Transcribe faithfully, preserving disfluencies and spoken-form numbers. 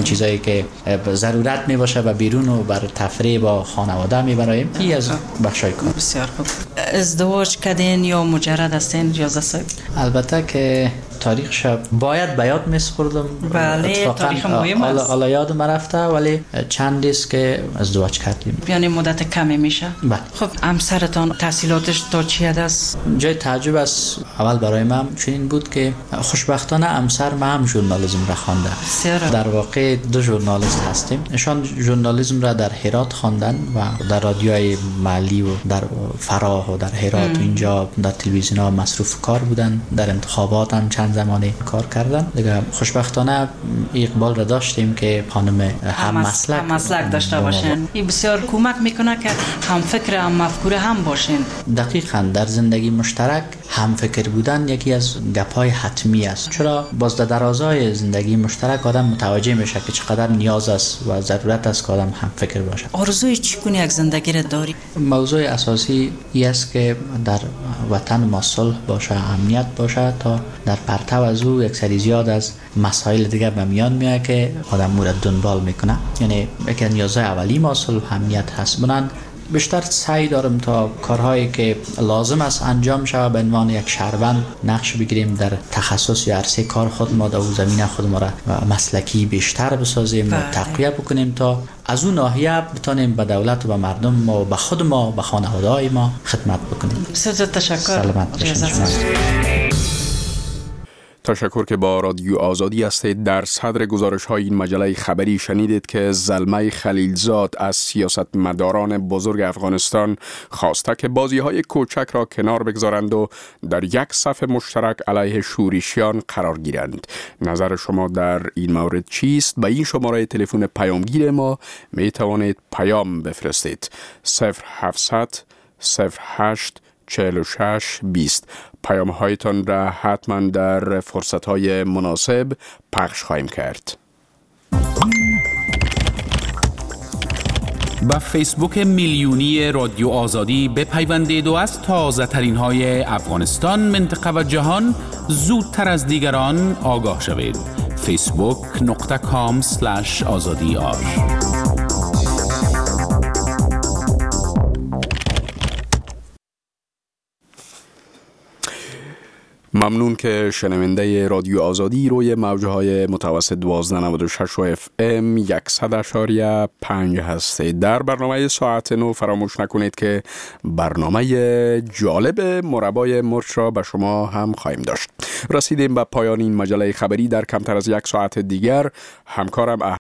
چیزایی که ضرورت می باشه و بیرون و بر تفریح با خانواده می برایم. این از بخشای کار. بسیار خوب. ازدواج کردین یا مجرد هستین اجازه صاحب؟ البته که تاریخش باید به یاد میسپردم. بله تاریخ مهم است. حالا یادم رفته ولی چند است که ازدواج کردیم. یعنی مدت کمی میشه. بله. خب همسرتان تحصیلاتش تا چی است؟ جای تعجب است اول برای من چنین بود که خوشبختانه همسر من هم ژورنالیسم را خوانده. در واقع دو ژورنالیست هستیم. نشان ژورنالیسم را در هرات خواندن و در رادیوهای محلی و در فراه و در هرات و اینجا در تلویزیون ها مصروف کار بودن. در انتخابات هم چند زمانی کار کردن. دیگه خوشبختانه اقبال را داشتیم که خانم هم مسلک هم مسلک داشته باشین. این بسیار کمک میکنه که هم فکر هم مفکوره هم باشین. دقیقاً در زندگی مشترک هم فکر بودن یکی از گپای حتمی است. چرا باز در درازای زندگی مشترک آدم متوجه میشه که چقدر نیاز است و ضرورت است که آدم هم فکر باشه. آرزوی چگونه یک زندگی را داری؟ موضوع اساسی این است که در وطن ما صلح باشه، امنیت باشه تا در پرتو از او یک سری زیاد از مسائل دیگه به میان میاد که آدم او را دنبال میکنه. یعنی یکی از نیازهای اولی ما صلح امنیت هست. بنان بیشتر سعی دارم تا کارهایی که لازم است انجام شود به عنوان یک شهروند نقش بگیریم در تخصص یا عرصه کار خود ما، در زمینه خود ما را مسلکی بیشتر بسازیم و تقویت بکنیم تا از اون ناحیه بتونیم به دولت و به مردم ما و به خود ما به خانواده‌های ما خدمت بکنیم. بسیار تشکر. سلامت باشید. تشکر که با رادیو آزادی هستید. در صدر گزارش های این مجله خبری شنیدید که زلمه خلیلزاد از سیاستمداران بزرگ افغانستان خواسته که بازی های کوچک را کنار بگذارند و در یک صف مشترک علیه شورشیان قرار گیرند. نظر شما در این مورد چیست؟ به این شماره تلفن پیامگیر ما می توانید پیام بفرستید. صفر هفتصد صفر هشت چهل و شش بیست. پیام هایتان را حتما در فرصت های مناسب پخش خواهیم کرد. با فیسبوک میلیونی رادیو آزادی بپیوندید و از تازه ترین های افغانستان، منطقه و جهان زودتر از دیگران آگاه شوید. فیسبوک نقطه کام سلش آزادی آر. ممنون که شنونده رادیو آزادی روی موجهای متوسط دوازده نود و شش و اف ام صد اشاریه پنج هستید. در برنامه ساعت نو فراموش نکنید که برنامه جالب مربای مرچ را به شما هم خواهیم داشت. رسیدیم به پایان این مجله خبری. در کمتر از یک ساعت دیگر همکارم